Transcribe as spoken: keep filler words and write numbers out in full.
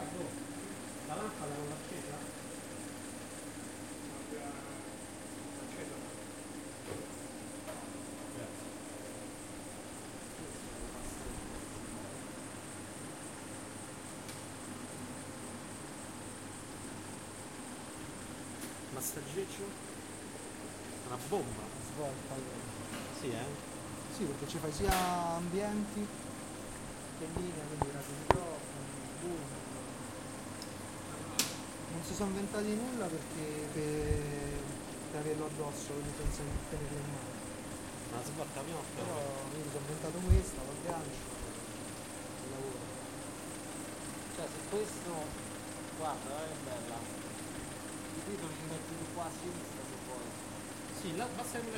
Riccardo, la lampada non l'ha accesa? Accesa. Grazie. Massaggeggio? Una bomba. Svolta allora. Sì, eh? Sì, perché ci fai sia ambienti che linea, quindi radio microfono, boom. Non si sono inventati nulla perché per, per averlo addosso, quindi senza tenerlo in mano. Una svolta piotta. Però io mi sono inventato questa, lo aggancio e lavoro. Cioè se questo, guarda, è bella. I titoli li metti di qua a sinistra se vuoi. Sì, là, basta che me